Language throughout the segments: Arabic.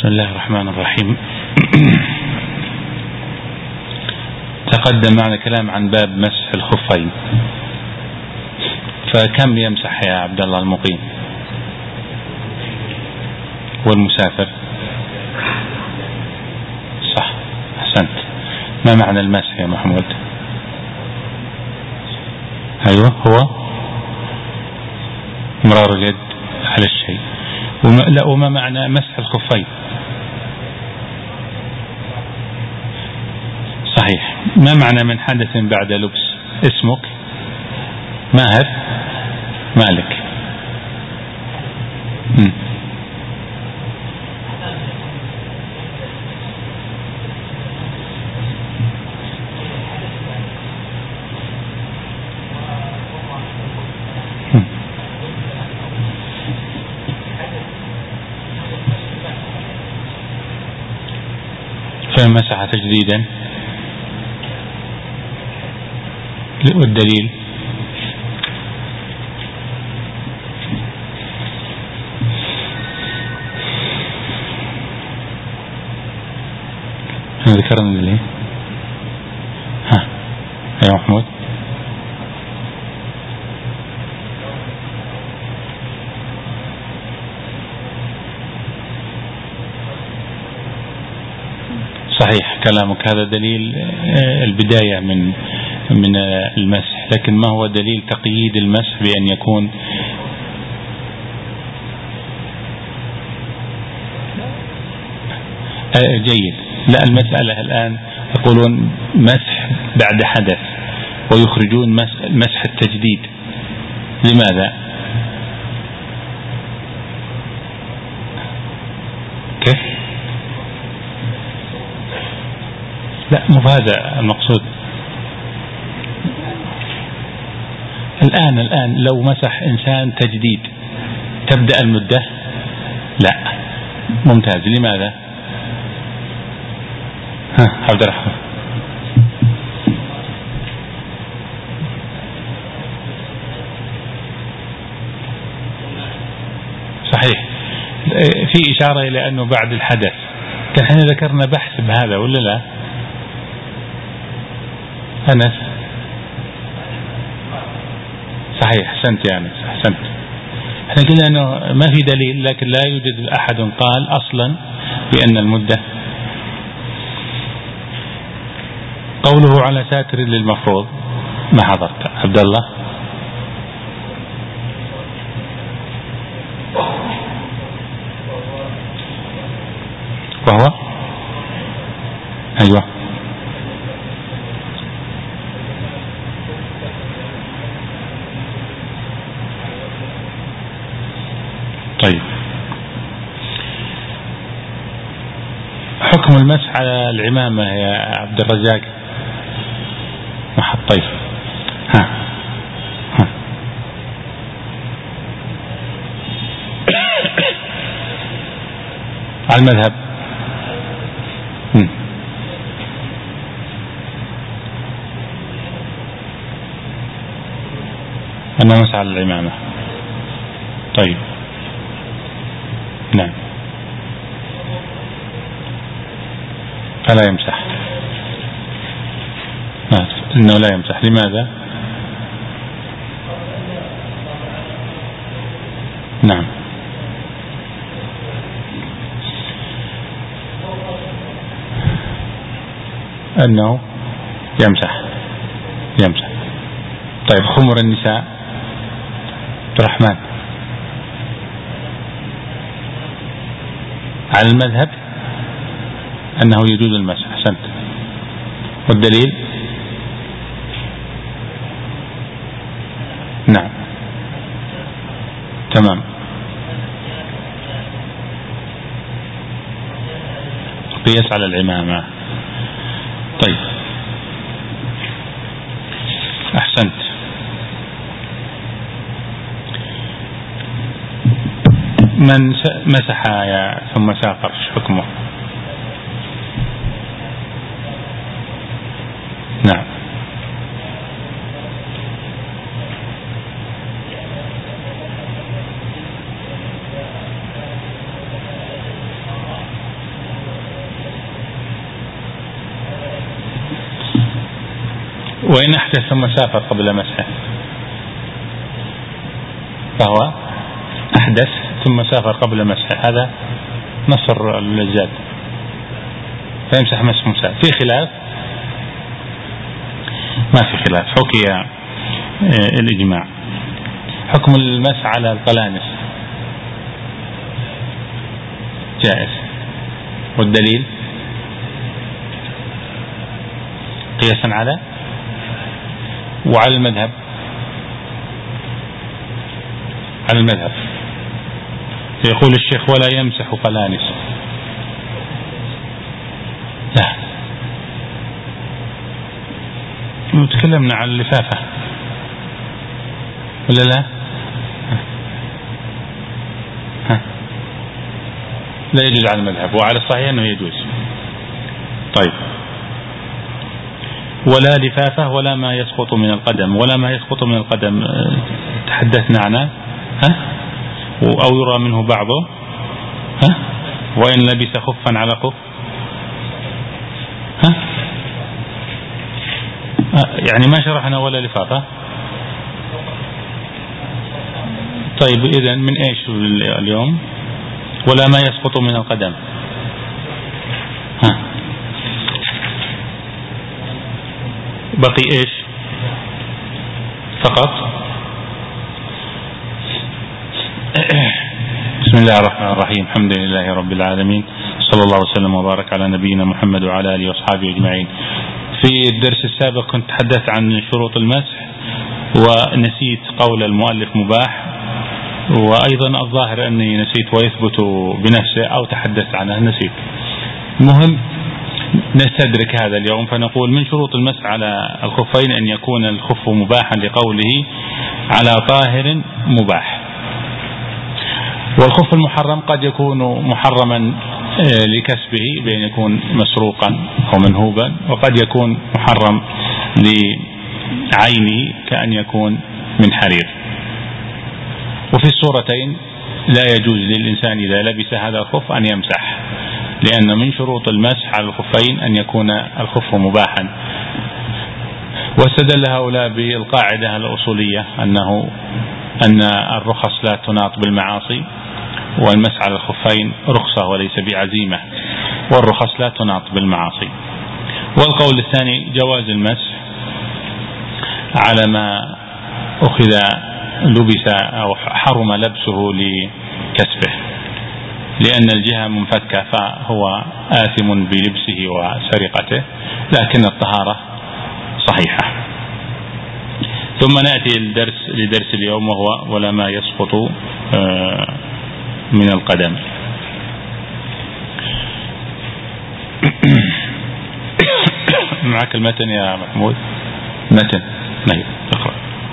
الله الرحمن الرحيم. تقدم معنا كلام عن باب مسح الخفين، فكم يمسح يا عبد الله المقيم والمسافر؟ صح، أحسنت. ما معنى المسح يا محمود؟ أيوه، هو مرار اليد على الشيء. لا، وما معنى مسح الخفين؟ صحيح. ما معنى من حدث بعد لبس؟ اسمك؟ ماهر؟ مالك؟ فمسح تجديدا، والدليل؟ ذكرنا الدليل. يا محمود. صحيح كلامك، هذا دليل البداية من المسح، لكن ما هو دليل تقييد المسح بأن يكون جيد؟ لا، المسألة الآن يقولون مسح بعد حدث ويخرجون مسح التجديد. لماذا؟ كيف؟ لا، مو هذا المقصود. الآن لو مسح إنسان تجديد تبدأ المدة؟ لا. ممتاز. لماذا؟ عبد الرحمن. صحيح، في إشارة إلى أنه بعد الحدث. كان احنا ذكرنا بحث بهذا ولا لا؟ أنس؟ صحيح، أحسنت يا أنس، أحسنت. احنا قلنا أنه ما في دليل، لكن لا يوجد أحد قال أصلا بأن المدة. قوله على ساتر للمفروض، ما حضرت عبد الله؟ وهو أيوة. طيب، حكم المسح على العمامة يا عبد الرزاق؟ طيب، على المذهب. أنا مسح على العمامة. طيب، نعم، فلا يمسح. إنه لا يمسح. لماذا؟ نعم، أنه يمسح. طيب، خمر النساء عبد الرحمن؟ على المذهب أنه يجوز المسح. أحسنت. والدليل؟ نعم، تمام. قياس على العمامة. طيب، أحسنت. من مسح ثم سافر حكمه؟ نعم، وإن أحدث ثم سافر قبل مسحه فهو أحدث ثم سافر قبل مسحه، هذا نصر الزاد، فيمسح مسح مسافر. في خلاف؟ ما في خلاف، حكي الإجماع. حكم المسح على القلانس جائز، والدليل قياسا على وعلى المذهب، على المذهب يقول الشيخ ولا يمسح قلانس. لا، تكلمنا عن اللفافة ولا لا؟ لا يجوز على المذهب، وعلى الصحيح أنه يجوز. طيب، ولا لفافة ولا ما يسقط من القدم. ولا ما يسقط من القدم تحدثنا عنه، أو يرى منه بعضه، وإن لبس خفا على خف، يعني ما شرحنا ولا لفافة. طيب إذن من إيش اليوم؟ ولا ما يسقط من القدم، بقي إيش فقط؟ بسم الله الرحمن الرحيم، الحمد لله رب العالمين، صلى الله وسلم وبارك على نبينا محمد وعلى آله وأصحابه أجمعين. في الدرس السابق كنت تحدثت عن شروط المسح، ونسيت قول المؤلف مباح، وأيضا الظاهر أني نسيت ويثبت بنفسه، أو تحدثت عنه نسيت. المهم نستدرك هذا اليوم، فنقول من شروط المسح على الخفين أن يكون الخف مباحا لقوله على طاهر مباح. والخف المحرم قد يكون محرما لكسبه بأن يكون مسروقا أو منهوبا، وقد يكون محرم لعينه كأن يكون من حرير. وفي الصورتين لا يجوز للإنسان إذا لبس هذا الخف أن يمسح، لأن من شروط المسح على الخفين أن يكون الخف مباحا. واستدل هؤلاء بالقاعدة الأصولية أن الرخص لا تناط بالمعاصي، والمسح على الخفين رخصة وليس بعزيمة، والرخص لا تناط بالمعاصي. والقول الثاني جواز المسح على ما أخذ لبس أو حرم لبسه لكسبه، لأن الجهة منفكة فهو آثم بلبسه وسرقته، لكن الطهارة صحيحة. ثم نأتي لدرس اليوم، وهو ولا ما يسقط من القدم. معك المتن يا محمود؟ متن نعم، اقرأ.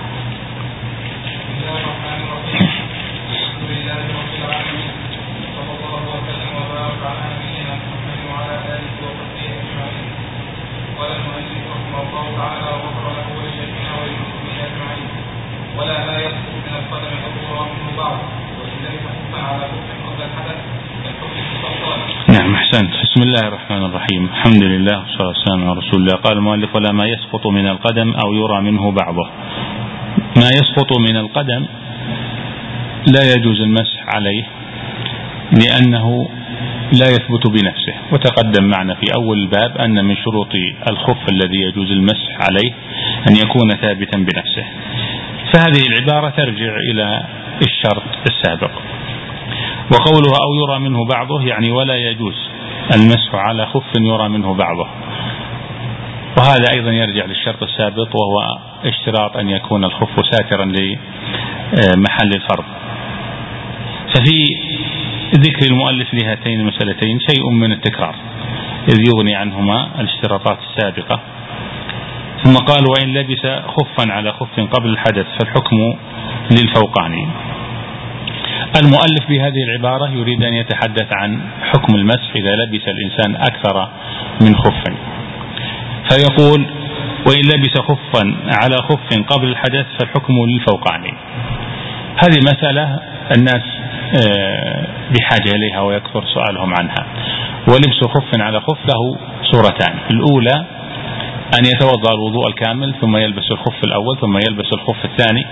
ولا ما يسقط من القدم أو منه بعض، وإن لم يكن على خف قبل الحدث كالخف. نعم، أحسنت. بسم الله الرحمن الرحيم، الحمد لله والصلاة والسلام على رسول الله. قال المؤلف ولا ما يسقط من القدم أو يرى منه بعضه. ما يسقط من القدم لا يجوز المسح عليه، لأنه لا يثبت بنفسه، وتقدم معنا في أول الباب أن من شروط الخف الذي يجوز المسح عليه أن يكون ثابتا بنفسه. فهذه العبارة ترجع إلى الشرط السابق. وقوله أو يرى منه بعضه يعني ولا يجوز المسح على خف يرى منه بعضه، وهذا أيضا يرجع للشرط السابق، وهو اشتراط أن يكون الخف ساترا لمحل الفرض. ففي ذكر المؤلف لهاتين المسألتين شيء من التكرار، إذ يغني عنهما الاشتراطات السابقة. ثم قال وإن لبس خفا على خف قبل الحدث فالحكم للفوقاني. المؤلف بهذه العبارة يريد أن يتحدث عن حكم المسح إذا لبس الإنسان أكثر من خف، فيقول وإن لبس خفا على خف قبل الحدث فالحكم للفوقاني. هذه مسألة الناس بحاجة إليها ويكثر سؤالهم عنها. ولبس خف على خف له صورتان: الأولى أن يتوضأ الوضوء الكامل ثم يلبس الخف الأول ثم يلبس الخف الثاني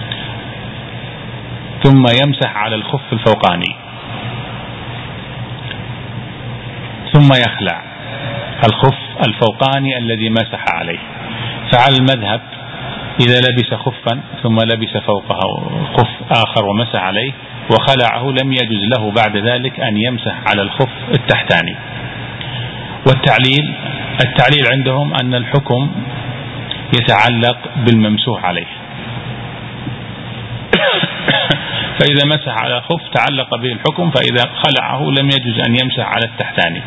ثم يمسح على الخف الفوقاني ثم يخلع الخف الفوقاني الذي مسح عليه. فعلى المذهب إذا لبس خفا ثم لبس فوقه خف آخر ومسح عليه وخلعه لم يجوز له بعد ذلك أن يمسح على الخف التحتاني. التعليل عندهم أن الحكم يتعلق بالممسوح عليه، فإذا مسح على خف تعلق به الحكم، فإذا خلعه لم يجوز أن يمسح على التحتاني.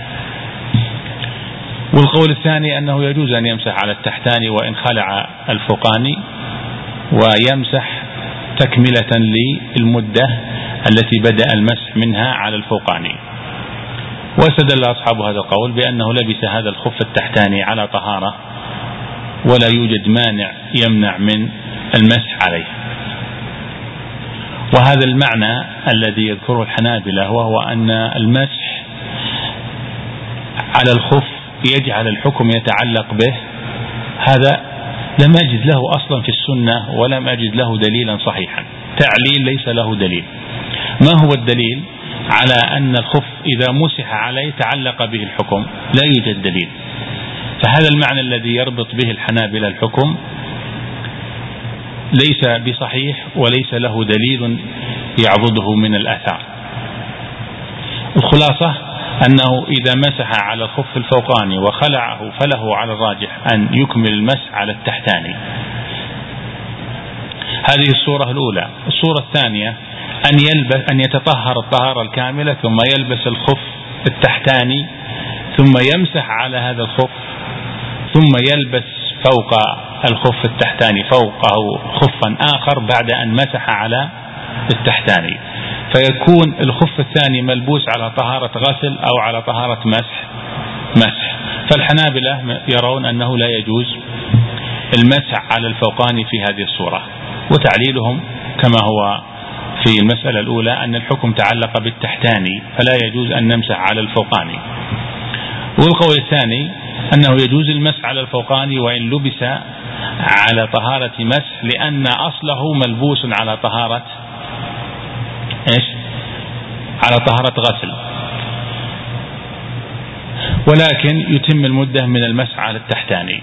والقول الثاني أنه يجوز أن يمسح على التحتاني وإن خلع الفوقاني، ويمسح تكملة للمدة التي بدأ المسح منها على الفوقاني. واستدل أصحاب هذا القول بأنه لبس هذا الخف التحتاني على طهارة ولا يوجد مانع يمنع من المسح عليه. وهذا المعنى الذي يذكره الحنابلة، وهو أن المسح على الخف يجعل الحكم يتعلق به، هذا لم أجد له أصلا في السنة ولم أجد له دليلا صحيحا. تعليل ليس له دليل. ما هو الدليل على أن الخف إذا مسح عليه تعلق به الحكم؟ لا يوجد دليل. فهذا المعنى الذي يربط به الحنابلة الحكم ليس بصحيح وليس له دليل يعضده من الآثار. الخلاصة أنه إذا مسح على الخف الفوقاني وخلعه فله على الراجح أن يكمل المسح على التحتاني. هذه الصورة الأولى. الصورة الثانية أن يتطهر الطهارة الكاملة ثم يلبس الخف التحتاني ثم يمسح على هذا الخف ثم يلبس فوق الخف التحتاني فوقه خفا آخر بعد أن مسح على التحتاني، فيكون الخف الثاني ملبوس على طهارة غسل أو على طهارة مسح. فالحنابلة يرون أنه لا يجوز المسح على الفوقاني في هذه الصورة، وتعليلهم كما هو في المسألة الأولى أن الحكم تعلق بالتحتاني فلا يجوز أن نمسح على الفوقاني. والقول الثاني أنه يجوز المسح على الفوقاني وإن لبس على طهارة مسح، لأن أصله ملبوس على طهارة على طهارة غسل، ولكن يتم المدة من المسح على التحتاني.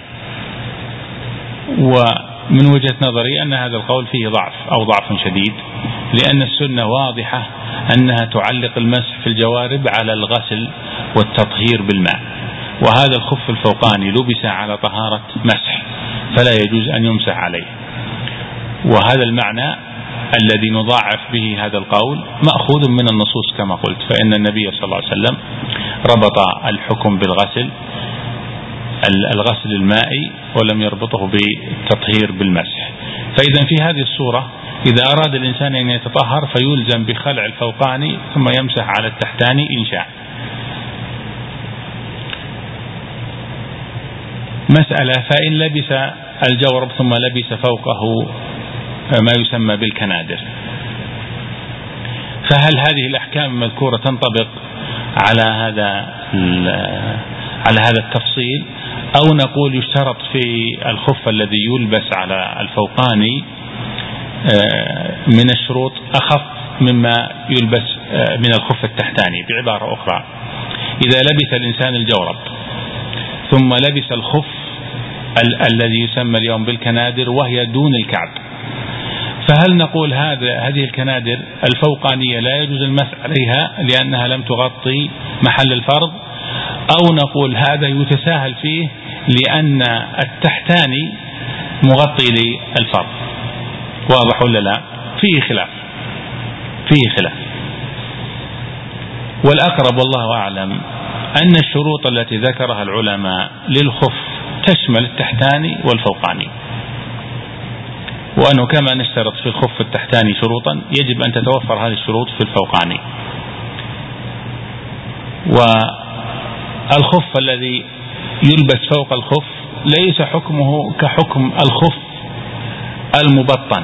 ومن وجهة نظري أن هذا القول فيه ضعف أو ضعف شديد، لأن السنة واضحة أنها تعلق المسح في الجوارب على الغسل والتطهير بالماء، وهذا الخف الفوقاني لبس على طهارة مسح فلا يجوز أن يمسح عليه. وهذا المعنى الذي نضاعف به هذا القول مأخوذ من النصوص كما قلت، فإن النبي صلى الله عليه وسلم ربط الحكم بالغسل الغسل المائي ولم يربطه بالتطهير بالمسح. فإذا في هذه الصورة إذا أراد الإنسان أن يتطهر فيلزم بخلع الفوقاني ثم يمسح على التحتاني إن شاء. مسألة: فإن لبس الجورب ثم لبس فوقه ما يسمى بالكنادر، فهل هذه الأحكام المذكورة تنطبق على هذا التفصيل، أو نقول يشترط في الخف الذي يلبس على الفوقاني من الشروط أخف مما يلبس من الخف التحتاني؟ بعبارة أخرى، إذا لبس الإنسان الجورب ثم لبس الخف الذي يسمى اليوم بالكنادر وهي دون الكعب، فهل نقول هذه الكنادر الفوقانية لا يجوز المسح عليها لأنها لم تغطي محل الفرض، أو نقول هذا يتساهل فيه لأن التحتاني مغطي للفرض؟ واضح ولا لا؟ فيه خلاف. والأقرب والله أعلم أن الشروط التي ذكرها العلماء للخف تشمل التحتاني والفوقاني، وأنه كما نشترط في الخف التحتاني شروطا يجب أن تتوفر هذه الشروط في الفوقاني. والخف الذي يلبس فوق الخف ليس حكمه كحكم الخف المبطن،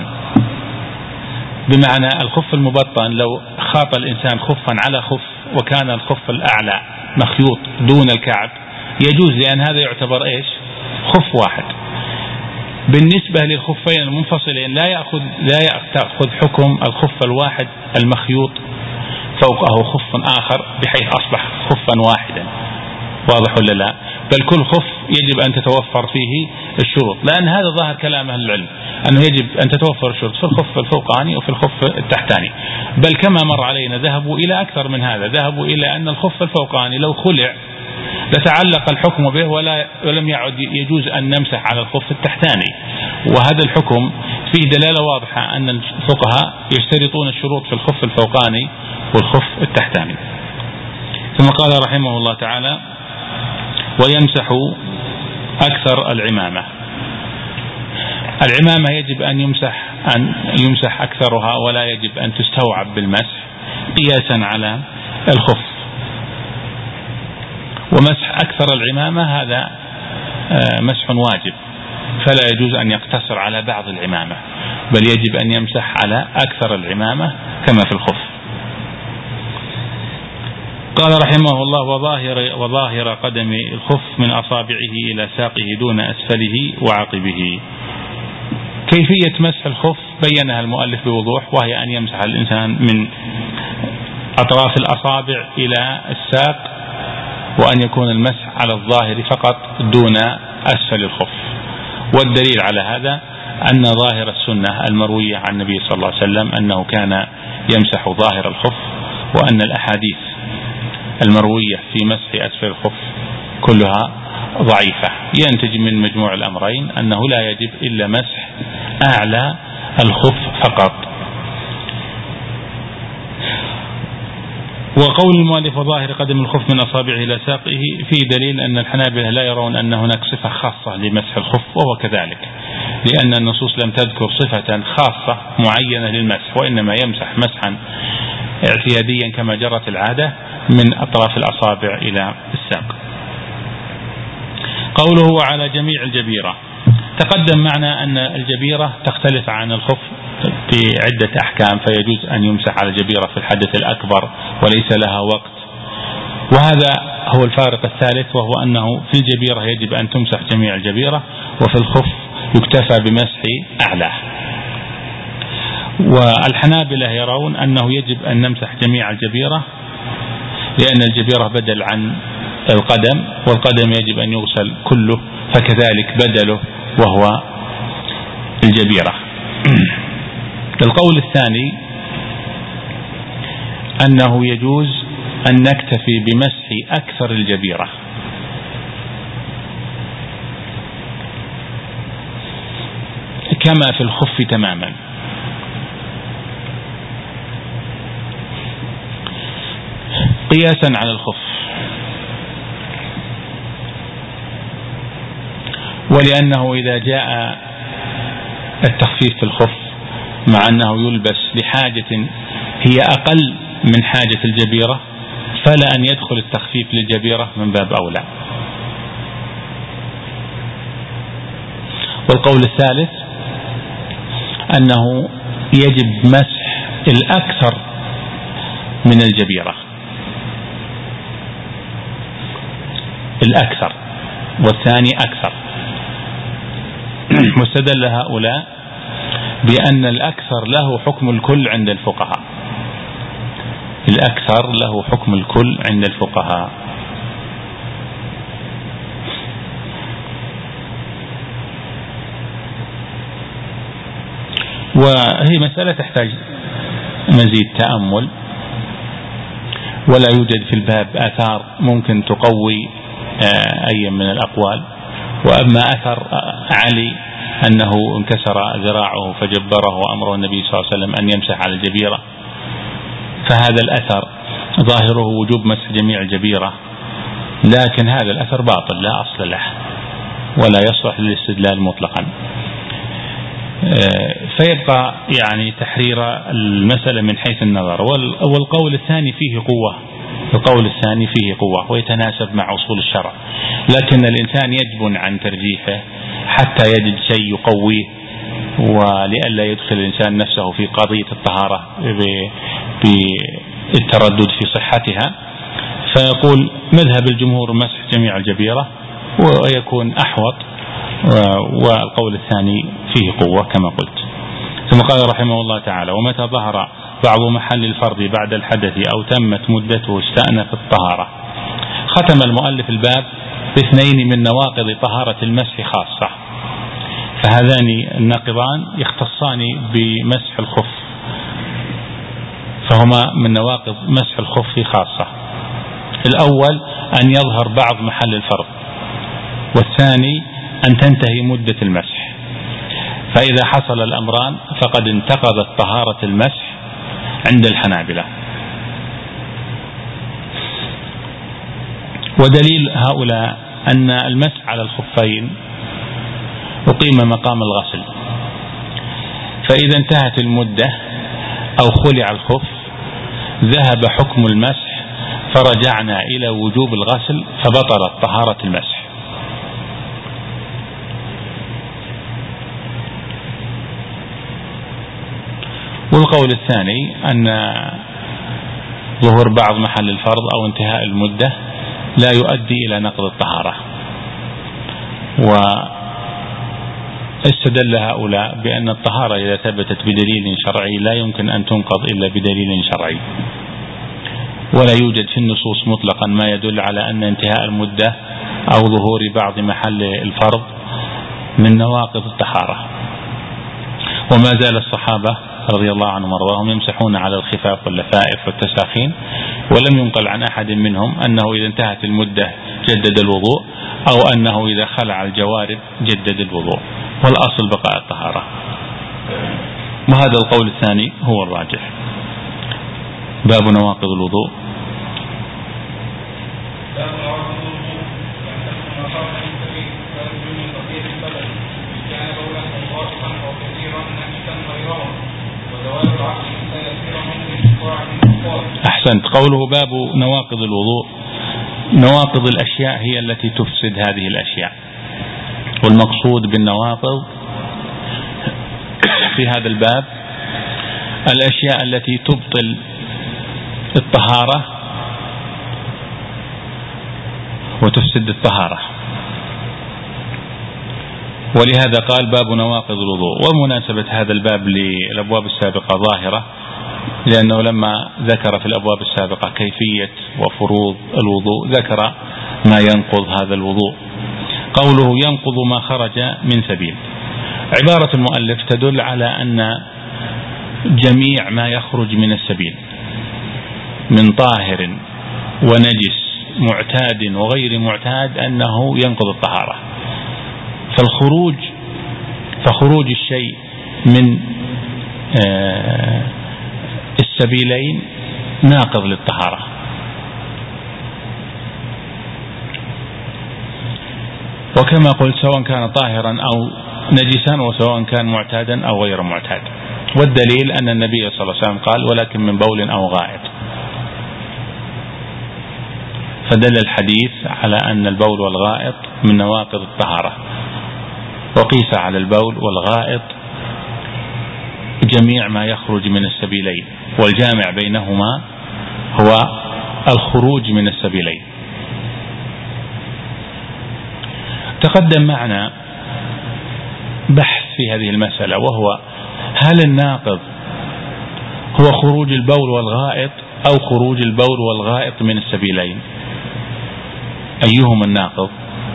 بمعنى الخف المبطن لو خاط الإنسان خفا على خف وكان الخف الأعلى مخيوط دون الكعب يجوز، لأن هذا يعتبر خف واحد. بالنسبة للخفين المنفصلين لا يأخذ حكم الخف الواحد المخيوط فوقه خف آخر بحيث أصبح خفا واحدا، واضح ولا لا؟ بل كل خف يجب أن تتوفر فيه الشروط، لأن هذا ظاهر كلام أهل العلم أنه يجب أن تتوفر الشروط في الخف الفوقاني وفي الخف التحتاني. بل كما مر علينا ذهبوا إلى أكثر من هذا، ذهبوا إلى أن الخف الفوقاني لو خلع لتعلق الحكم به ولم يعد يجوز أن نمسح على الخف التحتاني. وهذا الحكم فيه دلالة واضحة أن الفقهاء يشترطون الشروط في الخف الفوقاني والخف التحتاني. ثم قال رحمه الله تعالى: ويمسح أكثر العمامة. العمامة يجب أن يمسح أكثرها، ولا يجب أن تستوعب بالمسح قياسا على الخف. ومسح أكثر العمامة هذا مسح واجب، فلا يجوز أن يقتصر على بعض العمامة، بل يجب أن يمسح على أكثر العمامة كما في الخف. قال رحمه الله: وظاهر قدم الخف من أصابعه إلى ساقه دون أسفله وعقبه. كيفية مسح الخف بينها المؤلف بوضوح، وهي أن يمسح الإنسان من أطراف الأصابع إلى الساق، وأن يكون المسح على الظاهر فقط دون أسفل الخف. والدليل على هذا أن ظاهر السنة المروية عن النبي صلى الله عليه وسلم أنه كان يمسح ظاهر الخف، وأن الأحاديث المروية في مسح أسفل الخف كلها ضعيفة. ينتج من مجموع الأمرين أنه لا يجب إلا مسح أعلى الخف فقط. وقول المؤلف: وظاهر قدم الخف من أصابعه إلى ساقه، في دليل أن الحنابلة لا يرون أن هناك صفة خاصة لمسح الخف، وهو كذلك، لأن النصوص لم تذكر صفة خاصة معينة للمسح، وإنما يمسح مسحا اعتياديا كما جرت العادة من أطراف الأصابع إلى الساق. قوله: وعلى جميع الجبيرة. تقدم معنا أن الجبيرة تختلف عن الخف بعدة أحكام، فيجوز أن يمسح على الجبيرة في الحدث الأكبر وليس لها وقت. وهذا هو الفارق الثالث، وهو أنه في الجبيرة يجب أن تمسح جميع الجبيرة، وفي الخف يكتفى بمسح أعلاه. والحنابلة يرون أنه يجب أن نمسح جميع الجبيرة، لأن الجبيرة بدل عن القدم، والقدم يجب أن يغسل كله، فكذلك بدله وهو الجبيرة. القول الثاني أنه يجوز أن نكتفي بمسح أكثر الجبيرة، كما في الخف تماما. قياسا على الخف، ولأنه إذا جاء التخفيف في الخف مع أنه يلبس لحاجة هي أقل من حاجة الجبيرة، فلا أن يدخل التخفيف للجبيرة من باب أولى. والقول الثالث أنه يجب مسح الأكثر من الجبيرة، الأكثر، والثاني أكثر. واستدل هؤلاء بأن الأكثر له حكم الكل عند الفقهاء، الأكثر له حكم الكل عند الفقهاء. وهي مسألة تحتاج مزيد تأمل، ولا يوجد في الباب آثار ممكن تقوي أي من الأقوال. وأما أثر علي أنه انكسر ذراعه فجبره وأمره النبي صلى الله عليه وسلم أن يمسح على الجبيرة، فهذا الأثر ظاهره وجوب مسح جميع الجبيرة، لكن هذا الأثر باطل لا أصل له ولا يصلح للاستدلال مطلقا. فيبقى يعني تحرير المسألة من حيث النظر. والقول الثاني فيه قوة، القول الثاني فيه قوة ويتناسب مع أصول الشرع، لكن الإنسان يجبن عن ترجيحه حتى يجد شيء يقويه، ولئلا يدخل الإنسان نفسه في قضية الطهارة بالتردد في صحتها، فيقول مذهب الجمهور مسح جميع الجبيرة، ويكون أحوط والقول الثاني فيه قوة كما قلت. ثم قال رحمه الله تعالى: ومتى ظهر بعض محل الفرض بعد الحدث أو تمت مدته استأنف الطهارة. ختم المؤلف الباب باثنين من نواقض طهارة المسح خاصة، فهذان الناقضان يختصان بمسح الخف، فهما من نواقض مسح الخف خاصة. الأول أن يظهر بعض محل الفرض، والثاني أن تنتهي مدة المسح. فإذا حصل الأمران فقد انتقضت طهارة المسح عند الحنابلة. ودليل هؤلاء أن المسح على الخفين أقيم مقام الغسل، فإذا انتهت المدة أو خلع الخف ذهب حكم المسح، فرجعنا إلى وجوب الغسل فبطلت طهارة المسح. والقول الثاني أن ظهور بعض محل الفرض أو انتهاء المدة لا يؤدي إلى نقض الطهارة، واستدل هؤلاء بأن الطهارة إذا ثبتت بدليل شرعي لا يمكن أن تنقض إلا بدليل شرعي، ولا يوجد في النصوص مطلقا ما يدل على أن انتهاء المدة أو ظهور بعض محل الفرض من نواقض الطهارة. وما زال الصحابة رضي الله عنهم وارضاهم يمسحون على الخفاف واللفائف والتساخين، ولم ينقل عن أحد منهم أنه إذا انتهت المدة جدد الوضوء، أو أنه إذا خلع الجوارب جدد الوضوء، والأصل بقاء الطهارة. وهذا القول الثاني هو الراجح. باب نواقض الوضوء. أحسنت. قوله باب نواقض الوضوء، نواقض الأشياء هي التي تفسد هذه الأشياء، والمقصود بالنواقض في هذا الباب الأشياء التي تبطل الطهارة وتفسد الطهارة، ولهذا قال باب نواقض الوضوء. ومناسبة هذا الباب للأبواب السابقة ظاهرة، لأنه لما ذكر في الأبواب السابقة كيفية وفروض الوضوء ذكر ما ينقض هذا الوضوء. قوله ينقض ما خرج من سبيل، عبارة المؤلف تدل على أن جميع ما يخرج من السبيل من طاهر ونجس معتاد وغير معتاد أنه ينقض الطهارة. فخروج الشيء من السبيلين ناقض للطهارة. وكما قلت سواء كان طاهرا أو نجسا، وسواء كان معتادا أو غير معتاد. والدليل أن النبي صلى الله عليه وسلم قال ولكن من بول أو غائط، فدل الحديث على أن البول والغائط من نواقض الطهارة، وقيس على البول والغائط جميع ما يخرج من السبيلين، والجامع بينهما هو الخروج من السبيلين. تقدم معنا بحث في هذه المسألة، وهو هل الناقض هو خروج البول والغائط أو خروج البول والغائط من السبيلين؟ أيهما الناقض؟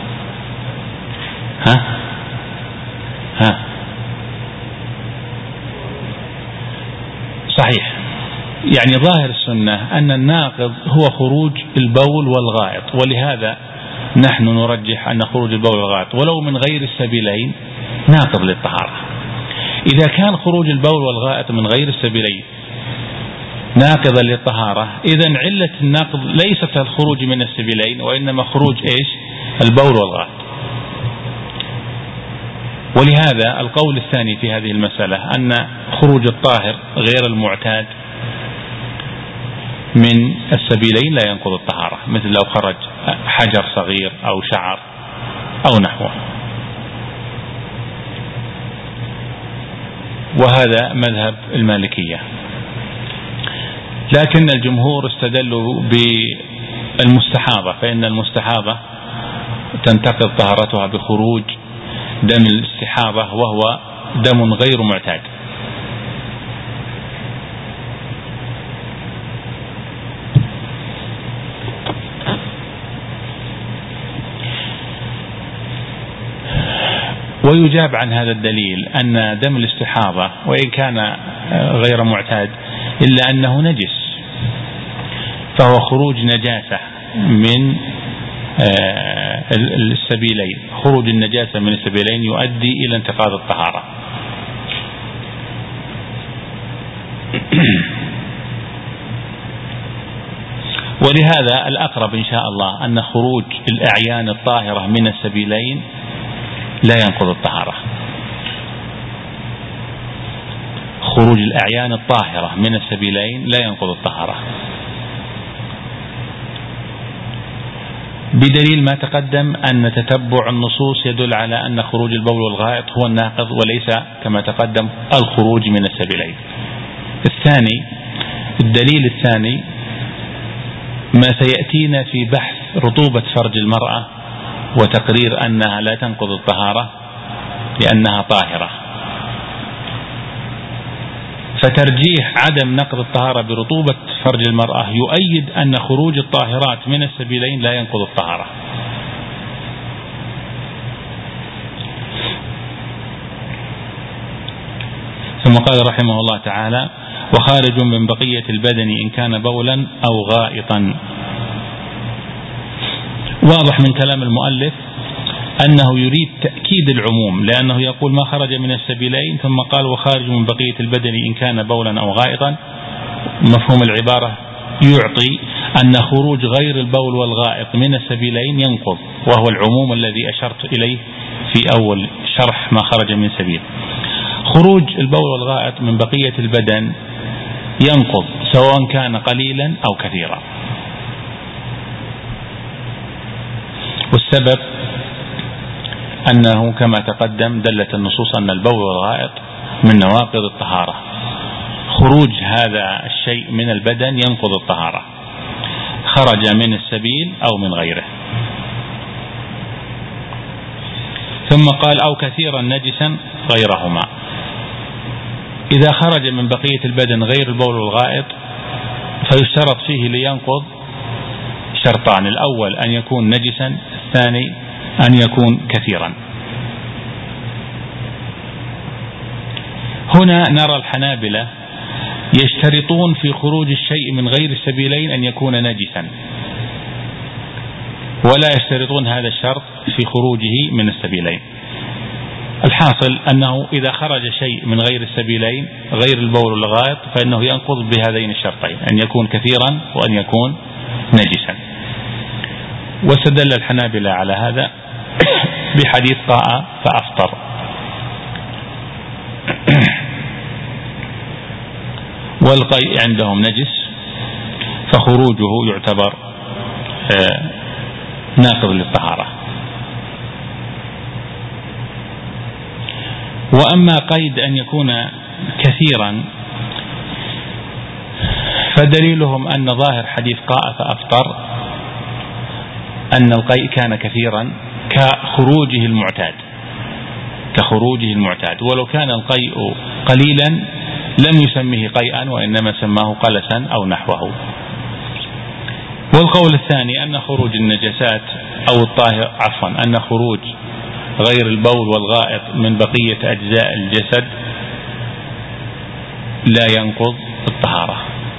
صحيح، يعني ظاهر السنة أن الناقض هو خروج البول والغائط، ولهذا نحن نرجح أن خروج البول والغائط ولو من غير السبيلين ناقض للطهارة. إذا كان خروج البول والغائط من غير السبيلين ناقضا للطهارة، إذن علة الناقض ليست الخروج من السبيلين، وإنما خروج البول والغائط. ولهذا القول الثاني في هذه المسألة أن خروج الطاهر غير المعتاد من السبيلين لا ينقض الطهارة، مثل لو خرج حجر صغير أو شعر أو نحوه. وهذا مذهب المالكية، لكن الجمهور استدلوا بالمستحاضة، فإن المستحاضة تنتقض طهارتها بخروج دم الاستحاضة وهو دم غير معتاد. ويجاب عن هذا الدليل أن دم الاستحاضة وإن كان غير معتاد إلا أنه نجس، فهو خروج نجاسة من السبيلين. خروج النجاسة من السبيلين يؤدي إلى انتقاض الطهارة. ولهذا الأقرب إن شاء الله أن خروج الأعيان الطاهرة من السبيلين لا ينقض الطهارة. خروج الأعيان الطاهرة من السبيلين لا ينقض الطهارة، بدليل ما تقدم أن تتبع النصوص يدل على أن خروج البول والغائط هو الناقض وليس كما تقدم الخروج من السبيلين. الثاني، الدليل الثاني ما سيأتينا في بحث رطوبة فرج المرأة وتقرير أنها لا تنقض الطهارة لأنها طاهرة. فترجيح عدم نقض الطهارة برطوبة فرج المرأة يؤيد أن خروج الطاهرات من السبيلين لا ينقض الطهارة. ثم قال رحمه الله تعالى: وخارج من بقية البدن إن كان بولا أو غائطا. واضح من كلام المؤلف أنه يريد تأكيد العموم، لأنه يقول ما خرج من السبيلين ثم قال وخارج من بقية البدن إن كان بولا أو غائطا. مفهوم العبارة يعطي أن خروج غير البول والغائط من السبيلين ينقض، وهو العموم الذي أشرت إليه في أول شرح ما خرج من سبيل. خروج البول والغائط من بقية البدن ينقض سواء كان قليلا أو كثيرا، والسبب أنه كما تقدم دلت النصوص أن البول والغائط من نواقض الطهارة. خروج هذا الشيء من البدن ينقض الطهارة، خرج من السبيل أو من غيره. ثم قال أو كثيرا نجسا غيرهما. إذا خرج من بقية البدن غير البول والغائط فيشترط فيه لينقض شرطان: الأول أن يكون نجسا، الثاني أن يكون كثيرا. هنا نرى الحنابلة يشترطون في خروج الشيء من غير السبيلين أن يكون نجسا، ولا يشترطون هذا الشرط في خروجه من السبيلين. الحاصل أنه إذا خرج شيء من غير السبيلين غير البول والغائط فإنه ينقض بهذين الشرطين: أن يكون كثيرا وأن يكون نجسا. واستدل الحنابلة على هذا بحديث قاء فأفطر. والقيء عندهم نجس فخروجه يعتبر ناقض للطهارة. وأما قيد أن يكون كثيرا فدليلهم أن ظاهر حديث قاء فأفطر أن القيء كان كثيرا كخروجه المعتاد، ولو كان القيء قليلا لم يسميه قيئا وإنما سماه قلسا أو نحوه. والقول الثاني أن خروج النجاسات أو أن خروج غير البول والغائط من بقية أجزاء الجسد لا ينقض الطهارة،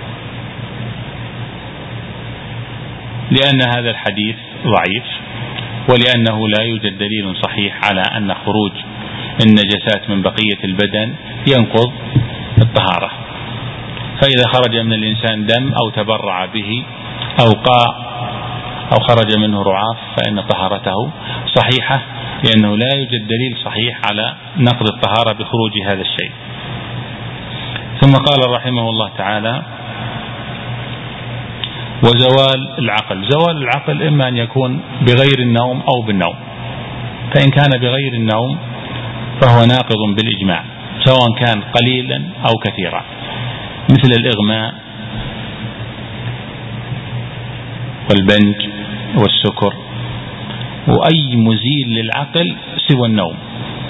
لأن هذا الحديث ضعيف، ولأنه لا يوجد دليل صحيح على أن خروج النجاسات من بقية البدن ينقض الطهارة. فإذا خرج من الإنسان دم أو تبرع به أو قاء أو خرج منه رعاف فإن طهارته صحيحة، لأنه لا يوجد دليل صحيح على نقض الطهارة بخروج هذا الشيء. ثم قال رحمه الله تعالى: وزوال العقل. زوال العقل إما أن يكون بغير النوم أو بالنوم، فإن كان بغير النوم فهو ناقض بالإجماع سواء كان قليلا أو كثيرا، مثل الإغماء والبنج والسكر وأي مزيل للعقل سوى النوم.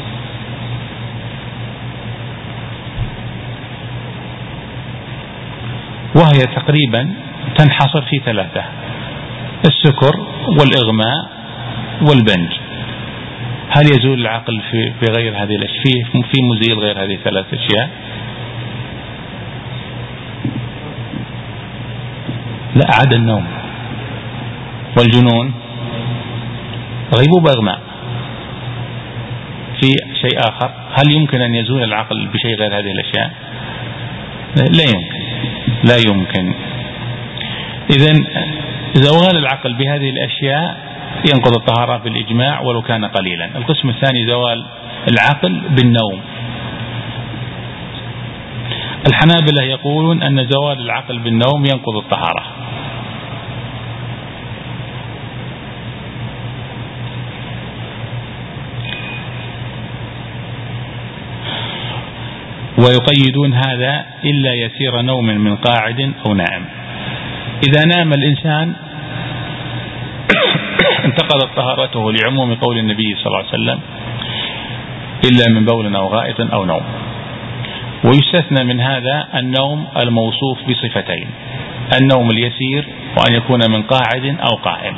وهي تقريبا تنحصر في 3: السكر والإغماء والبنج. هل يزول العقل في غير هذه الأشياء؟ في مزيل غير هذه 3 أشياء؟ لا، عدا النوم والجنون، غيبوبة، إغماء. في شيء آخر؟ هل يمكن أن يزول العقل بشيء غير هذه الأشياء؟ لا يمكن، لا يمكن. إذن زوال العقل بهذه الأشياء ينقض الطهارة بالإجماع ولو كان قليلا. القسم الثاني زوال العقل بالنوم. الحنابلة يقولون أن زوال العقل بالنوم ينقض الطهارة. ويقيدون هذا إلا يسير نوم من قاعد أو نائم. إذا نام الإنسان انتقضت طهارته لعموم قول النبي صلى الله عليه وسلم: إلا من بول أو غائط أو نوم. ويستثنى من هذا النوم الموصوف بصفتين: النوم اليسير، وأن يكون من قاعد أو قائم.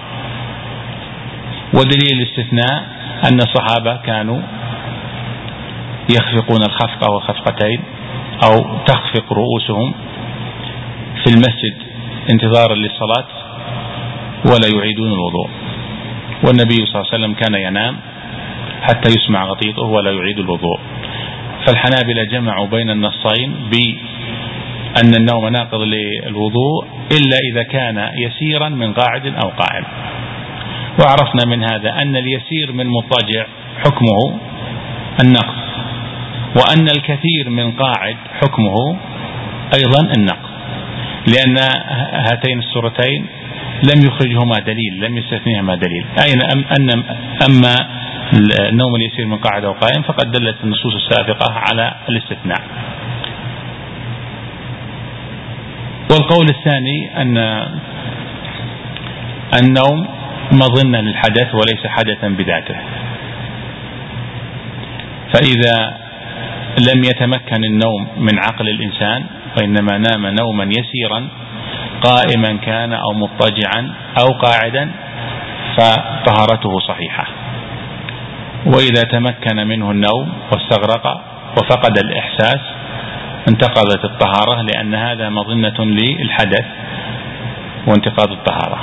ودليل الاستثناء أن الصحابة كانوا يخفقون الخفقة والخفقتين، أو تخفق رؤوسهم في المسجد انتظارا للصلاة ولا يعيدون الوضوء. والنبي صلى الله عليه وسلم كان ينام حتى يسمع غطيطه ولا يعيد الوضوء. فالحنابلة جمعوا بين النصين بأن النوم ناقض للوضوء إلا إذا كان يسيرا من قاعد أو قائم. وعرفنا من هذا أن اليسير من مضطجع حكمه النقض، وأن الكثير من قاعد حكمه أيضا النقض، لأن هاتين السورتين لم يخرجهما دليل، لم يستثنيهما دليل. أما النوم اليسير من قاعد أو قائم فقد دلت النصوص السابقة على الاستثناء. والقول الثاني أن النوم مظنة للحدث وليس حدثا بذاته، فإذا لم يتمكن النوم من عقل الإنسان وإنما نام نوما يسيرا قائما كان أو مضطجعا أو قاعدا فطهارته صحيحة. وإذا تمكن منه النوم واستغرق وفقد الإحساس انتقضت الطهارة، لأن هذا مظنة للحدث وانتقاض الطهارة.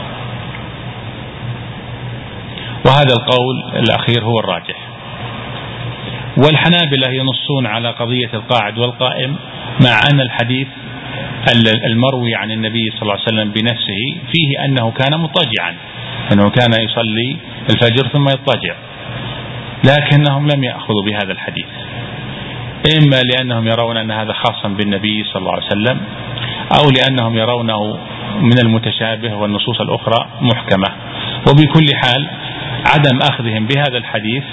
وهذا القول الأخير هو الراجح. والحنابلة ينصون على قضية القاعد والقائم، مع أن الحديث المروي عن النبي صلى الله عليه وسلم بنفسه فيه أنه كان مضطجعا، أنه كان يصلي الفجر ثم يضطجع، لكنهم لم يأخذوا بهذا الحديث، إما لأنهم يرون أن هذا خاصا بالنبي صلى الله عليه وسلم، أو لأنهم يرونه من المتشابه والنصوص الأخرى محكمة. وبكل حال عدم أخذهم بهذا الحديث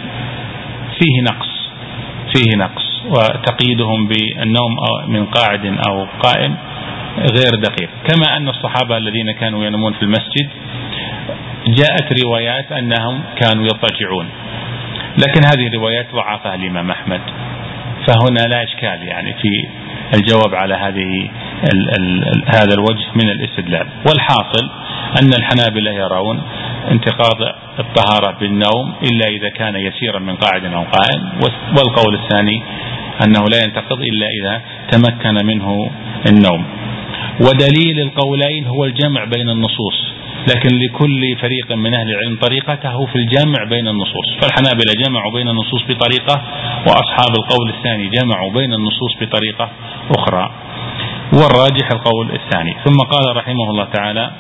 فيه نقص، وتقييدهم بالنوم من قاعد أو قائم غير دقيق. كما أن الصحابة الذين كانوا ينامون في المسجد جاءت روايات أنهم كانوا يضطجعون، لكن هذه الروايات ضعفها الإمام أحمد، فهنا لا إشكال يعني في الجواب على هذا الوجه من الاستدلال. والحاصل أن الحنابلة يرون انتقاض الطهارة بالنوم إلا إذا كان يسيرا من قاعد أو قائم، والقول الثاني أنه لا ينتقض إلا إذا تمكن منه النوم. ودليل القولين هو الجمع بين النصوص، لكن لكل فريق من أهل العلم طريقته في الجمع بين النصوص. فالحنابلة جمعوا بين النصوص بطريقة، وأصحاب القول الثاني جمعوا بين النصوص بطريقة أخرى، والراجح القول الثاني. ثم قال رحمه الله تعالى: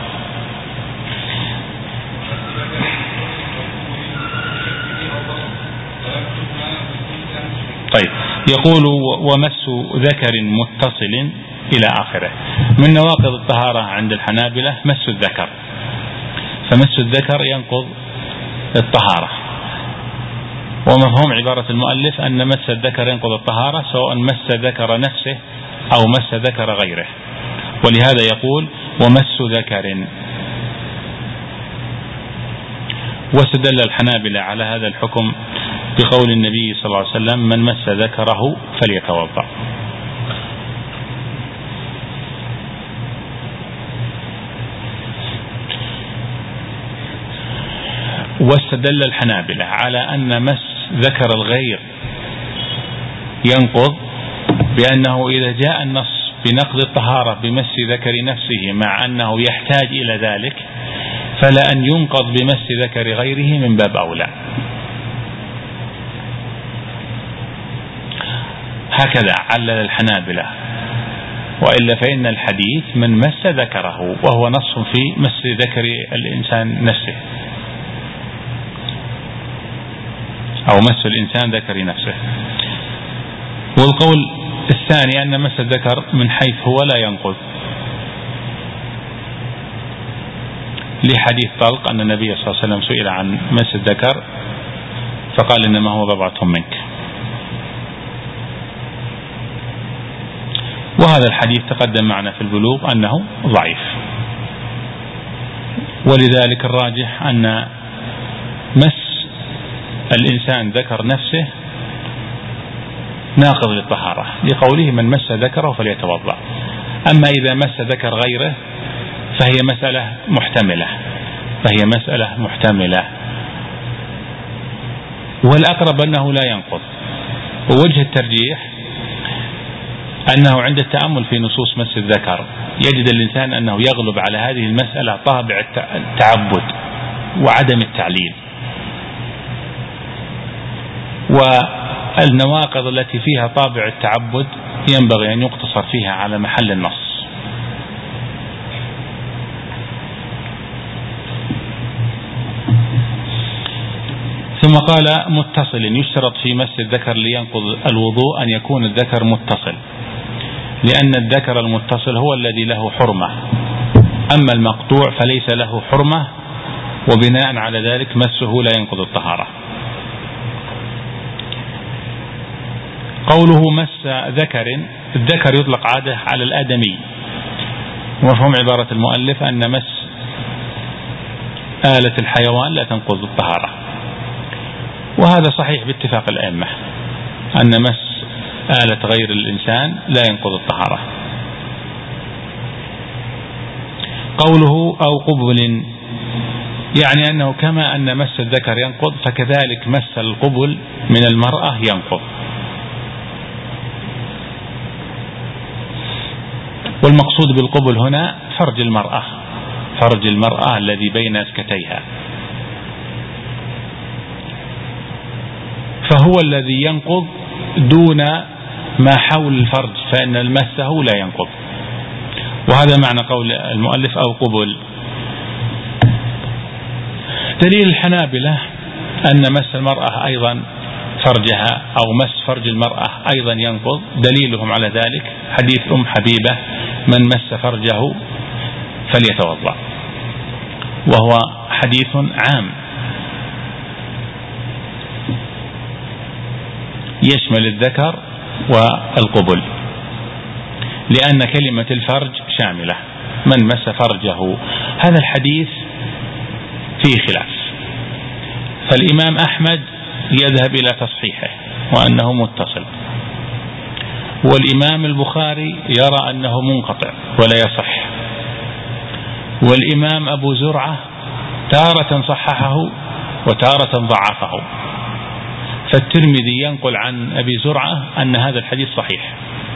طيب، يقول: ومس ذكر متصل إلى آخره. من نواقض الطهارة عند الحنابلة مس الذكر، فمس الذكر ينقض الطهارة. ومفهوم عبارة المؤلف أن مس الذكر ينقض الطهارة سواء مس ذكر نفسه أو مس ذكر غيره، ولهذا يقول: ومس ذكر. واستدل الحنابلة على هذا الحكم بقول النبي صلى الله عليه وسلم: من مس ذكره فليتوضأ. واستدل الحنابلة على أن مس ذكر الغير ينقض بأنه إذا جاء النص بنقض الطهارة بمس ذكر نفسه مع أنه يحتاج إلى ذلك، فلا أن ينقض بمس ذكر غيره من باب أولى. هكذا علل الحنابلة، وإلا فإن الحديث من مس ذكره، وهو نص في مس ذكر الإنسان نفسه أو مس الإنسان ذكر نفسه. والقول الثاني أن مس الذكر من حيث هو لا ينقض، لحديث طلق أن النبي صلى الله عليه وسلم سئل عن مس الذكر فقال إنما هو بضعة منك. وهذا الحديث تقدم معنا في البلوغ أنه ضعيف، ولذلك الراجح أن مس الإنسان ذكر نفسه ناقض للطهارة، لقوله من مس ذكره فليتوضأ. أما إذا مس ذكر غيره فهي مسألة محتملة، والأقرب أنه لا ينقض. ووجه الترجيح أنه عند التأمل في نصوص مس الذكر يجد الإنسان أنه يغلب على هذه المسألة طابع التعبد وعدم التعليل، والنواقض التي فيها طابع التعبد ينبغي أن يقتصر فيها على محل النص. ثم قال متصل، يشترط في مس الذكر لينقض الوضوء أن يكون الذكر متصل، لأن الذكر المتصل هو الذي له حرمة، أما المقطوع فليس له حرمة، وبناء على ذلك مسه لا ينقض الطهارة. قوله مس ذكر، الذكر يطلق عادة على الآدمي، ومفهوم عبارة المؤلف أن مس آلة الحيوان لا تنقض الطهارة، وهذا صحيح باتفاق الأئمة أن مس آلة غير الإنسان لا ينقض الطهارة. قوله أو قبل، يعني أنه كما أن مس الذكر ينقض فكذلك مس القبل من المرأة ينقض. والمقصود بالقبل هنا فرج المرأة الذي بين اسكتيها، فهو الذي ينقض دون ما حول الفرج، فإن مسه لا ينقض. وهذا معنى قول المؤلف أو قبل. دليل الحنابلة أن مس المرأة أيضا فرجها أو مس فرج المرأة أيضا ينقض، دليلهم على ذلك حديث حبيبة من مس فرجه فليتوضأ، وهو حديث عام يشمل الذكر والقبل، لأن كلمة الفرج شاملة، من مس فرجه. هذا الحديث فيه خلاف، فالإمام أحمد يذهب إلى تصحيحه وأنه متصل، والإمام البخاري يرى أنه منقطع ولا يصح، والإمام أبو زرعة تارة صححه وتارة ضعفه، فالترمذي ينقل عن أبي زرعة أن هذا الحديث صحيح،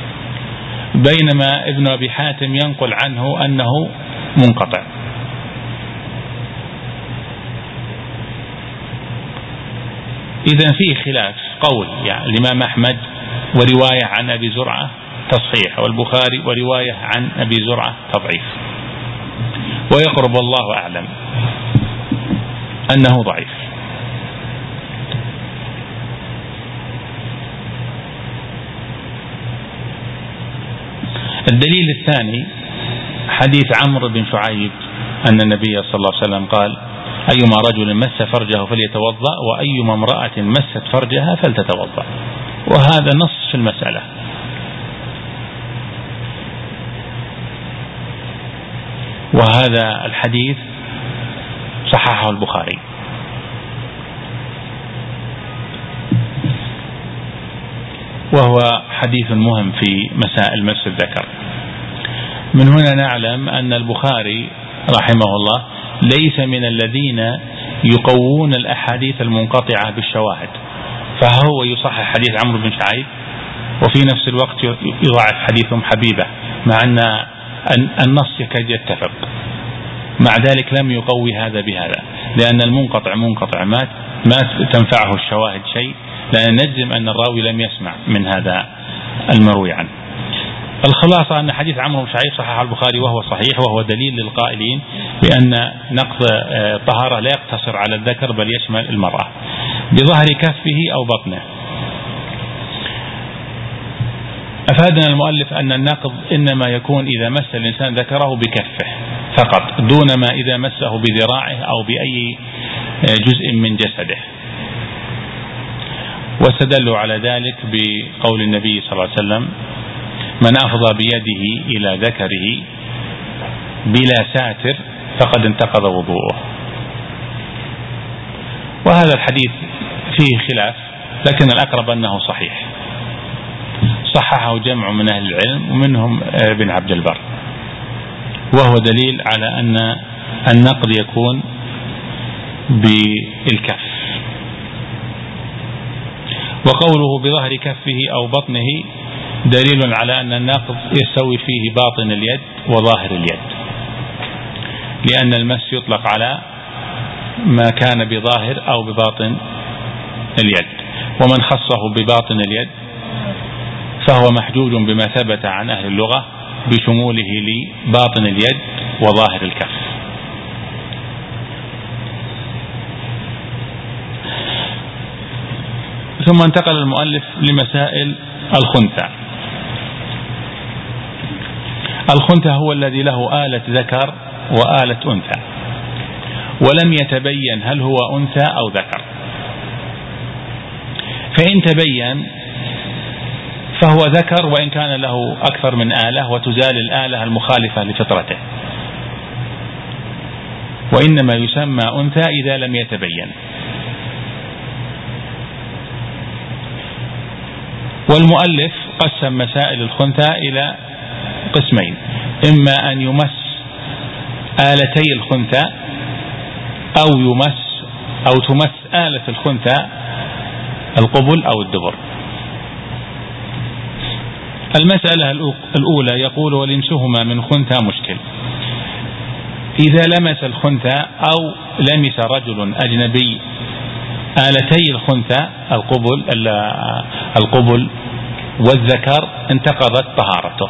بينما ابن أبي حاتم ينقل عنه أنه منقطع. إذن فيه خلاف قول، يعني الإمام أحمد ورواية عن أبي زرعة تصحيح، والبخاري ورواية عن أبي زرعة تضعيف، ويقرب الله أعلم أنه ضعيف. الدليل الثاني حديث عمرو بن شعيب أن النبي صلى الله عليه وسلم قال أيما رجل مس فرجه فليتوضأ، وأيما امرأة مست فرجها فلتتوضأ، وهذا نص في المسألة. وهذا الحديث صححه البخاري. وهو حديث مهم في مسائل مس الذكر. من هنا نعلم أن البخاري رحمه الله ليس من الذين يقوون الأحاديث المنقطعة بالشواهد، فهو يصحح حديث عمرو بن شعيب وفي نفس الوقت يضعف حديث حبيبة، مع أن النص يكاد يتفق، مع ذلك لم يقوي هذا بهذا، لأن المنقطع منقطع ما تنفعه الشواهد شيء، لأن نجزم أن الراوي لم يسمع من هذا المروي عنه. الخلاصة أن حديث عمرو بن شعيب صححه البخاري وهو صحيح، وهو دليل للقائلين بأن نقض الطهارة لا يقتصر على الذكر بل يشمل المرأة بظهر كفه أو بطنه. أفادنا المؤلف أن النقض إنما يكون إذا مس الإنسان ذكره بكفه فقط، دون ما إذا مسه بذراعه أو بأي جزء من جسده. واستدلوا على ذلك بقول النبي صلى الله عليه وسلم: من أفضى بيده إلى ذكره بلا ساتر فقد انتقض وضوءه. وهذا الحديث فيه خلاف، لكن الأقرب أنه صحيح، صححه جمع من أهل العلم ومنهم ابن عبد البر، وهو دليل على أن النقض يكون بالكف. وقوله بظهر كفه أو بطنه دليل على أن النقض يستوي فيه باطن اليد وظاهر اليد، لأن المس يطلق على ما كان بظاهر أو بباطن اليد، ومن خصه بباطن اليد فهو محجوج بما ثبت عن أهل اللغة بشموله لباطن اليد وظاهر الكف. ثم انتقل المؤلف لمسائل الخنثى. الخنثى هو الذي له آلة ذكر وآلة أنثى، ولم يتبين هل هو أنثى أو ذكر، فإن تبين فهو ذكر وإن كان له أكثر من آلة، وتزال الآلة المخالفة لفطرته، وإنما يسمى أنثى إذا لم يتبين. والمؤلف قسم مسائل الخنثى إلى قسمين: إما أن يمس آلتي الخنثى، أو تمس آلة الخنثى القبل أو الدبر. المسألة الأولى يقول: ولمسهما من خنثى مشكل. إذا لمس الخنثى أو لمس رجل أجنبي آلتي الخنثى القبل والذكر انتقضت طهارته،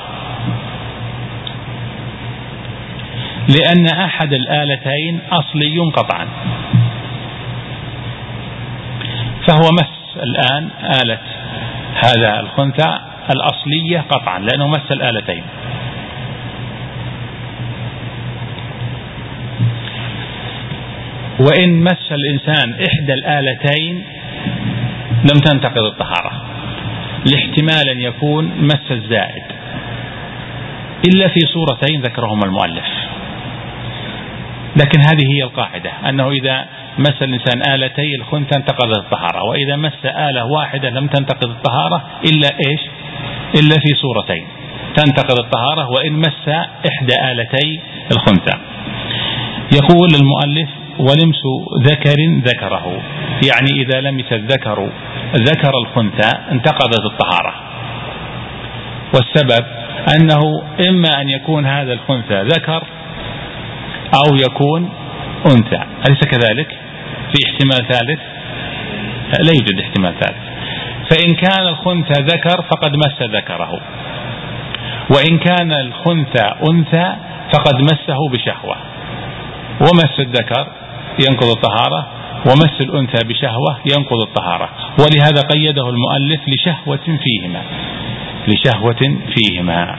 لأن أحد الآلتين أصلي قطعا، فهو مس الآن آلة هذا الخنثى الأصلية قطعا لأنه مس الآلتين. وإن مس الإنسان إحدى الآلتين لم تنتقض الطهارة، لاحتمال أن يكون مس الزائد، إلا في صورتين ذكرهما المؤلف. لكن هذه هي القاعدة، أنه إذا مس الإنسان آلتي الخنثى انتقضت الطهارة، وإذا مس آلة واحدة لم تنتقض الطهارة إلا في صورتين تنتقض الطهارة، وإن مس إحدى آلتي الخنثى. يقول المؤلف: ولمس ذكره، يعني إذا لمس الذكر ذكر الخنثى انتقضت الطهارة. والسبب أنه إما أن يكون هذا الخنثى ذكر أو يكون أنثى، أليس كذلك؟ في احتمال ثالث؟ لا يوجد احتمال ثالث. فإن كان الخنثى ذكر فقد مس ذكره، وإن كان الخنثى أنثى فقد مسه بشهوة، ومس الذكر ينقض الطهارة، ومس الأنثى بشهوة ينقض الطهارة. ولهذا قيده المؤلف لشهوة فيهما.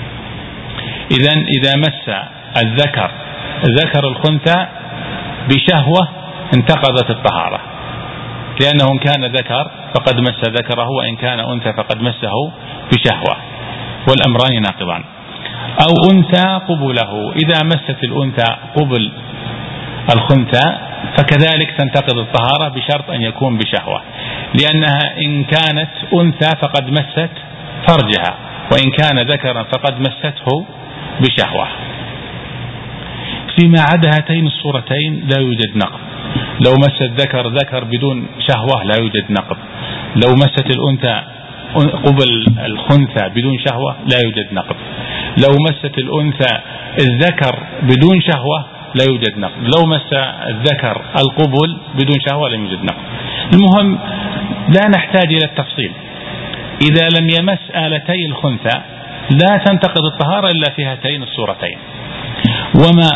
إذا مس ذكر الخنثى بشهوة انتقضت الطهارة، لأنه إن كان ذكر فقد مس ذكره، وإن كان أنثى فقد مسه بشهوة، والأمران ناقضان. أو أنثى قبله، إذا مست الأنثى قبل الخنثى فكذلك تنتقض الطهارة بشرط أن يكون بشهوة، لأنها إن كانت أنثى فقد مست فرجها، وإن كان ذكرا فقد مسته بشهوة. فيما عدا هاتين الصورتين لا يوجد نقض، لو مس الذكر ذكر بدون شهوة لا يوجد نقض. لو مست الأنثى قبل الخنثى بدون شهوة لا يوجد نقض. لو مست الأنثى الذكر بدون شهوة لا يوجد نقض. لو مس الذكر القبل بدون شهوة لا يوجد نقض. المهم لا نحتاج إلى التفصيل. إذا لم يمس آلتي الخنثى لا تنتقض الطهارة إلا في هاتين الصورتين، وما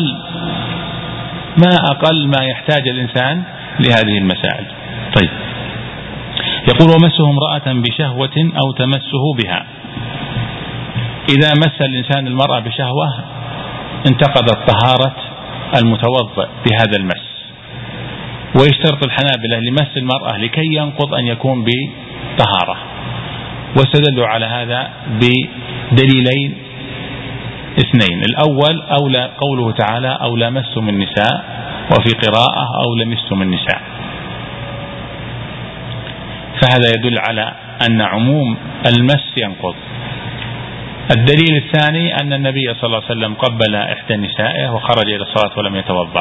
أقل ما يحتاج الإنسان لهذه المسائل. طيب، يقول ومسه امرأة بشهوة أو تمسه بها. إذا مس الإنسان المرأة بشهوة انتقضت طهارة المتوضئ بهذا المس. ويشترط الحنابلة لمس المرأة لكي ينقض أن يكون بطهارة، واستدلوا على هذا بدليلين اثنين. الأول قوله تعالى أو لمستم النساء، وفي قراءة أو لمستم النساء، فهذا يدل على أن عموم المس ينقض. الدليل الثاني أن النبي صلى الله عليه وسلم قبل إحدى نسائه وخرج إلى الصلاة ولم يتوضأ.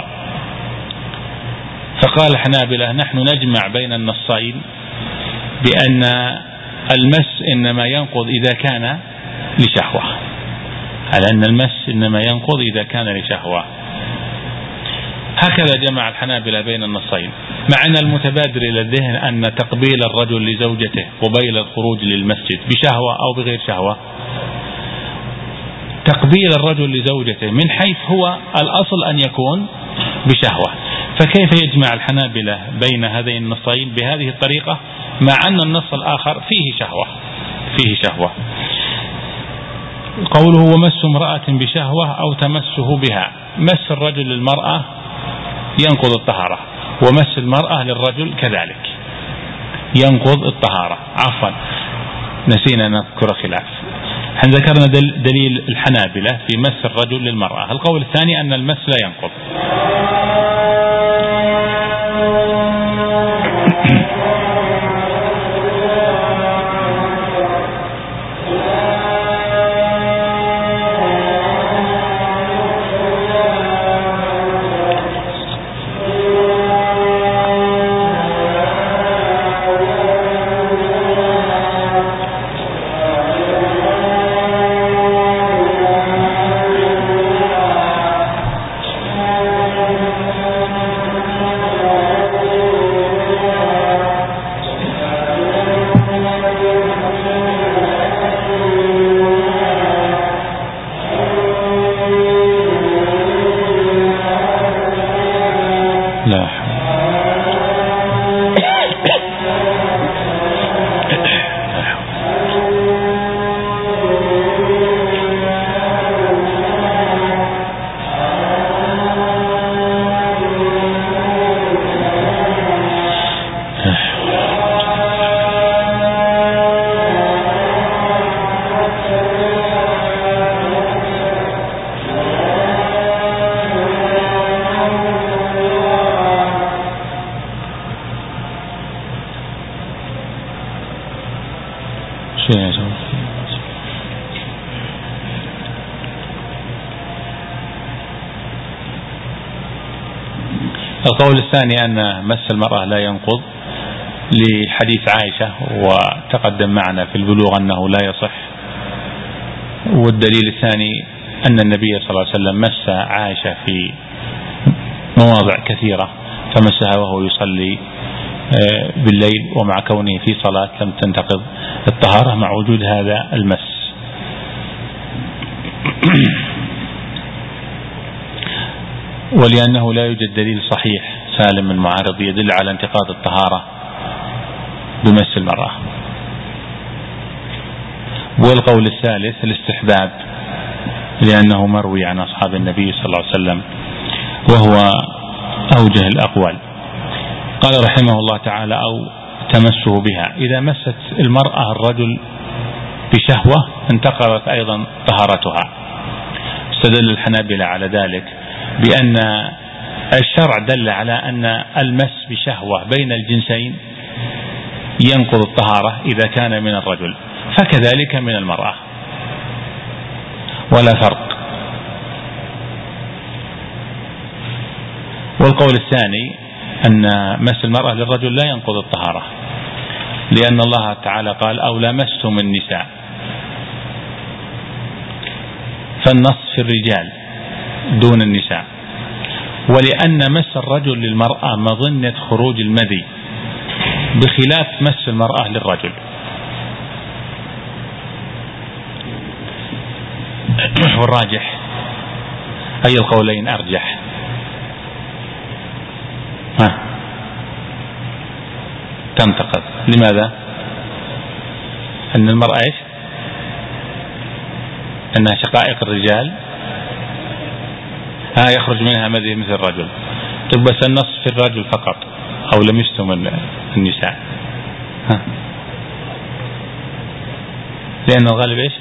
فقال الحنابلة نحن نجمع بين النصين بأن المس إنما ينقض إذا كان لشهوة، على أن المس إنما ينقض إذا كان لشهوة. هكذا جمع الحنابلة بين النصين، مع أن المتبادر إلى الذهن أن تقبيل الرجل لزوجته قبيل الخروج للمسجد بشهوة أو بغير شهوة، تقبيل الرجل لزوجته من حيث هو الأصل أن يكون بشهوة، فكيف يجمع الحنابلة بين هذين النصين بهذه الطريقة مع أن النص الآخر فيه شهوة. قوله ومس امرأة بشهوة أو تمسه بها، مس الرجل للمرأة ينقض الطهارة، ومس المرأة للرجل كذلك ينقض الطهارة. عفوا نسينا نذكر خلاف، احنا ذكرنا دليل الحنابلة في مس الرجل للمرأة. القول الثاني أن المس لا ينقض. القول الثاني أن مس المرأة لا ينقض لحديث عائشة، وتقدم معنا في البلوغ أنه لا يصح. والدليل الثاني أن النبي صلى الله عليه وسلم مس عائشة في مواضع كثيرة، فمسها وهو يصلي بالليل، ومع كونه في صلاة لم تنتقض الطهارة مع وجود هذا المس. ولأنه لا يوجد دليل صحيح سالم من معارض يدل على انتقاض الطهارة بمس المرأة. والقول الثالث الاستحباب، لأنه مروي عن أصحاب النبي صلى الله عليه وسلم، وهو أوجه الأقوال. قال رحمه الله تعالى أو تمسه بها، إذا مست المرأة الرجل بشهوة انتقضت أيضا طهارتها. استدل الحنابلة على ذلك بأن الشرع دل على أن المس بشهوة بين الجنسين ينقض الطهارة إذا كان من الرجل، فكذلك من المرأة ولا فرق. والقول الثاني أن مس المرأة للرجل لا ينقض الطهارة، لأن الله تعالى قال أو لمستم النساء، فالنص في الرجال دون النساء. ولأن مس الرجل للمرأة مظنة خروج المذي، بخلاف مس المرأة للرجل. والراجح أي القولين أرجح؟ تنتقض. لماذا؟ أن المرأة إيش؟ أنها شقائق الرجال، يخرج منها مذي مثل الرجل. طب بس النص في الرجل فقط، أو لمستم النساء، لأن الغالب إيش؟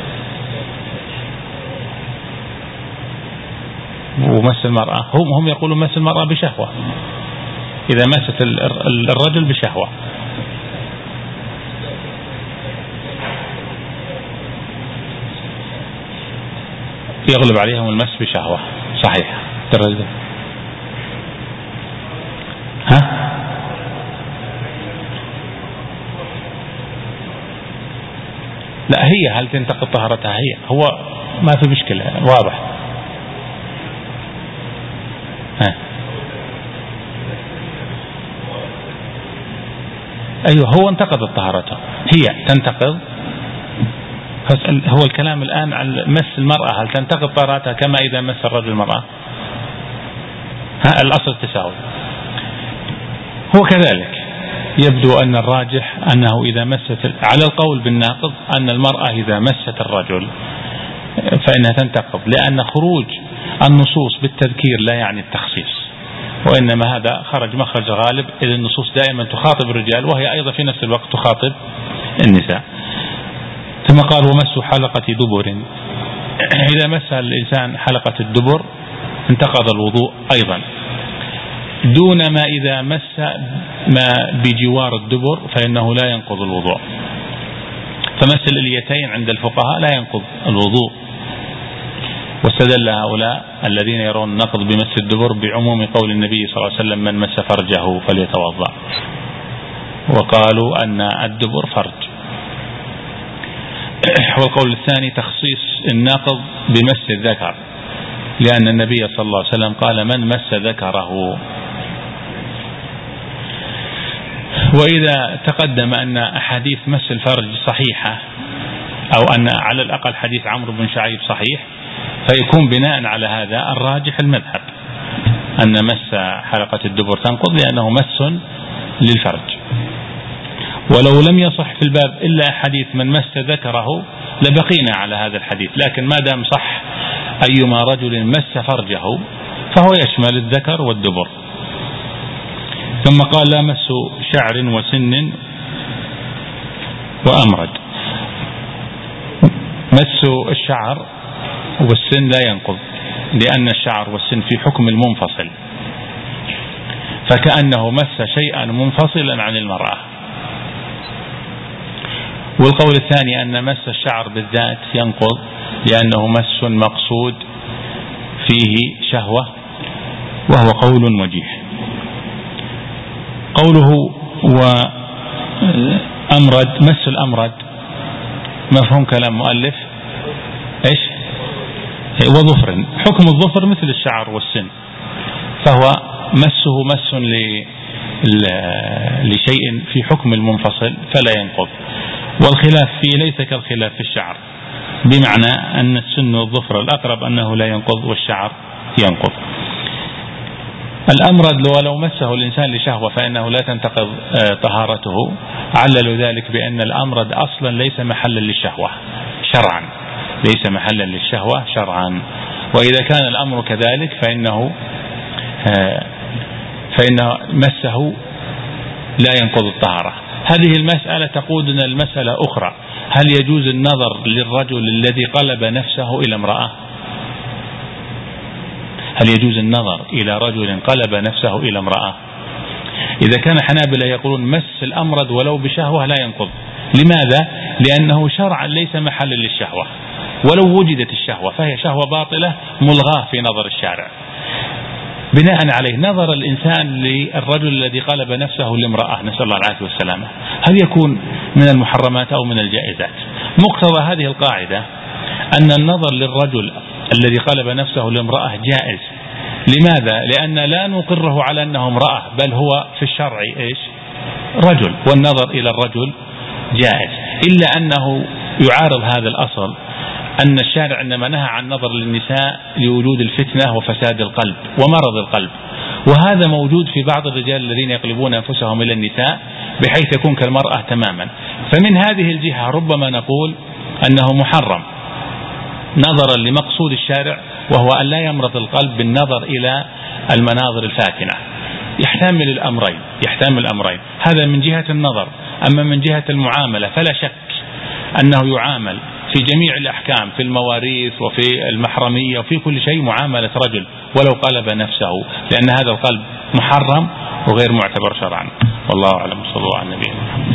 ومس المرأة، هم يقولون مس المرأة بشهوة، إذا مست الرجل بشهوة. يغلب عليهم المس بشهوة، صحيح. لا، هي هل تنتقض طهارتها؟ هي هو ما في مشكلة، واضح. أيوه، هو انتقضت طهارته، هي تنتقض. هو الكلام الآن عن مس المرأة، هل تنتقض طهارتها كما إذا مس الرجل المرأة؟ الأصل التساوي. هو كذلك يبدو أن الراجح أنه إذا مست، على القول بالناقض، أن المرأة إذا مست الرجل فإنها تنتقض، لأن خروج النصوص بالتذكير لا يعني التخصيص، وإنما هذا خرج مخرج غالب، إذ النصوص دائما تخاطب الرجال وهي أيضا في نفس الوقت تخاطب النساء. ثم قال ومس حلقة دبر، إذا مس الإنسان حلقة الدبر انتقض الوضوء أيضا، دون ما إذا مس ما بجوار الدبر فإنه لا ينقض الوضوء. فمس الإليتين عند الفقهاء لا ينقض الوضوء. واستدل هؤلاء الذين يرون النقض بمس الدبر بعموم قول النبي صلى الله عليه وسلم من مس فرجه فليتوضأ، وقالوا أن الدبر فرج. والقول الثاني تخصيص الناقض بمس الذكر، لأن النبي صلى الله عليه وسلم قال من مس ذكره. وإذا تقدم أن أحاديث مس الفرج صحيحة، أو أن على الأقل حديث عمرو بن شعيب صحيح، فيكون بناء على هذا الراجح المذهب أن مس حلقة الدبر تنقض، لأنه مس للفرج. ولو لم يصح في الباب إلا حديث من مس ذكره لبقينا على هذا الحديث، لكن ما دام صح أيما رجل مس فرجه فهو يشمل الذكر والدبر. ثم قال لا مس شعر وسن وأمرد. مس الشعر والسن لا ينقض، لأن الشعر والسن في حكم المنفصل، فكأنه مس شيئا منفصلا عن المرأة. والقول الثاني أن مس الشعر بالذات ينقض، لأنه مس مقصود فيه شهوة، وهو قول وجيه. قوله وأمرد، مس الأمرد مفهوم كلام مؤلف إيش؟ وظفر، حكم الظفر مثل الشعر والسن، فهو مسه مس لشيء في حكم المنفصل فلا ينقض. والخلاف فيه ليس كالخلاف في الشعر، بمعنى أن السن والظفر الأقرب أنه لا ينقض والشعر ينقض. الأمرد ولو مسه الإنسان لشهوة فإنه لا تنتقض طهارته. عللوا ذلك بأن الأمرد أصلا ليس محلا للشهوة شرعا، ليس محلا للشهوة شرعا، وإذا كان الأمر كذلك فإنه مسه لا ينقض الطهارة. هذه المسألة تقودنا المسألة أخرى، هل يجوز النظر للرجل الذي قلب نفسه إلى امرأة؟ هل يجوز النظر إلى رجل قلب نفسه إلى امرأة؟ إذا كان حنابلة يقولون مس الأمرد ولو بشهوة لا ينقض. لماذا؟ لأنه شرعا ليس محلا للشهوة، ولو وجدت الشهوة فهي شهوة باطلة ملغاة في نظر الشارع. بناء عليه نظر الإنسان للرجل الذي قلب نفسه لامرأة، نسأل الله العافية والسلامة، هل يكون من المحرمات أو من الجائزات؟ مقتضى هذه القاعدة أن النظر للرجل الذي قلب نفسه لامرأة جائز. لماذا؟ لأن لا نقره على أنه امرأة، بل هو في الشرع إيش؟ رجل، والنظر إلى الرجل جائز، إلا أنه يعارض هذا الأصل أن الشارع إنما نهى عن نظر للنساء لوجود الفتنة وفساد القلب ومرض القلب، وهذا موجود في بعض الرجال الذين يقلبون أنفسهم إلى النساء بحيث يكون كالمرأة تماما. فمن هذه الجهة ربما نقول أنه محرم نظرا لمقصود الشارع، وهو أن لا يمرض القلب بالنظر إلى المناظر الفاتنة. يحتمل الأمرين، هذا من جهة النظر. أما من جهة المعاملة فلا شك أنه يعامل في جميع الأحكام، في المواريث وفي المحرمية وفي كل شيء معاملة رجل ولو قلب نفسه، لأن هذا القلب محرم وغير معتبر شرعا. والله أعلم. صلى الله على النبي.